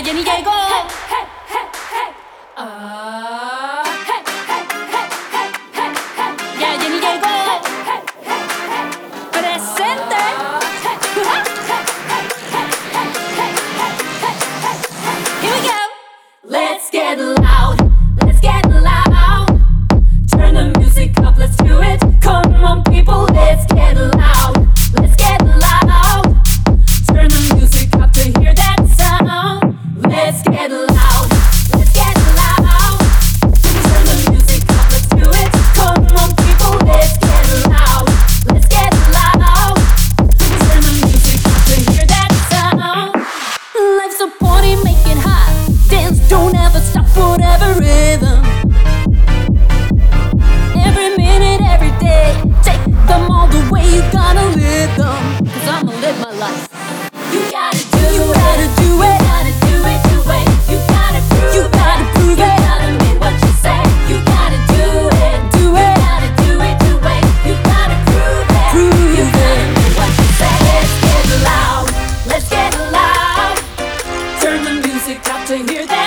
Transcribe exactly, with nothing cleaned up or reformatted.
Jenny Diego. Ya Jenny Diego. Presente. Here we go. Let's get loud. Let's get loud. Turn the music up. Let's do it. Come on, people. Let's get loud. Let's get loud. Turn the music up to hear that sound. Let's get loud. Let's get loud. Turn the music up. Let's do it. Come on, people. Let's get loud. Let's get loud. Turn the music up to hear that sound. Life's a party, make it hot. Dance, don't ever stop, whatever rhythm. Every minute, every day, take them all the way. You gotta live them, cause I'ma live my life. You gotta do you it, gotta do it, you gotta do it, do it. You gotta prove you gotta prove it, you gotta mean what you say. You gotta do it, do it, you gotta do it, do it. You gotta prove it, prove you gotta mean what you say. Let's get loud, let's get loud. Turn the music up to hear that.